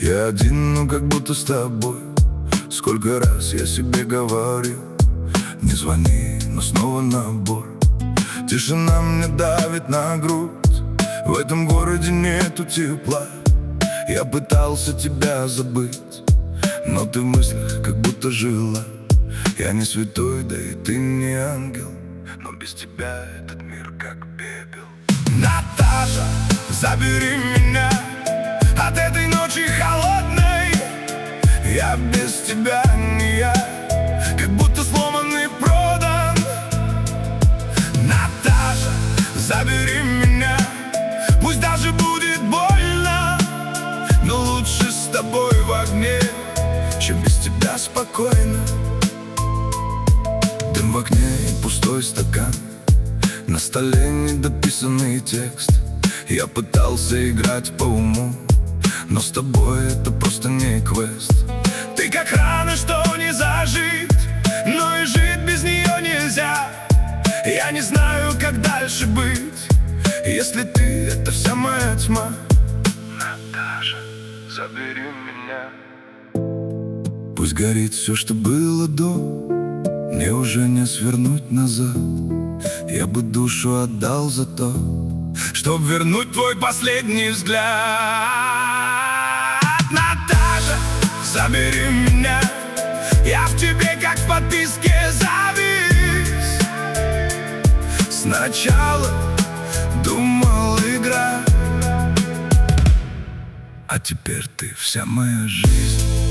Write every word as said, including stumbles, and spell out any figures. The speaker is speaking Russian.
Я один, но как будто с тобой. Сколько раз я себе говорил: не звони, но снова набор. Тишина мне давит на грудь. В этом городе нету тепла. Я пытался тебя забыть, но ты в мыслях как будто жила. Я не святой, да и ты не ангел, но без тебя этот мир как пепел. Наташа, забери меня от этой ночи холодной. Я без тебя не я, как будто сломанный продан. Наташа, забери меня, пусть даже будет больно, но лучше с тобой в огне, чем без тебя спокойно. Дым в окне и пустой стакан, на столе недописанный текст. Я пытался играть по уму, но с тобой это просто не квест. Ты как рана, что не зажить, но и жить без нее нельзя. Я не знаю, как дальше быть, если ты — это вся моя тьма. Наташа, забери меня. Пусть горит все, что было до, мне уже не свернуть назад. Я бы душу отдал за то, чтоб вернуть твой последний взгляд. Наташа, забери меня, я в тебе как в подписке завис. Сначала думал игра, а теперь ты вся моя жизнь.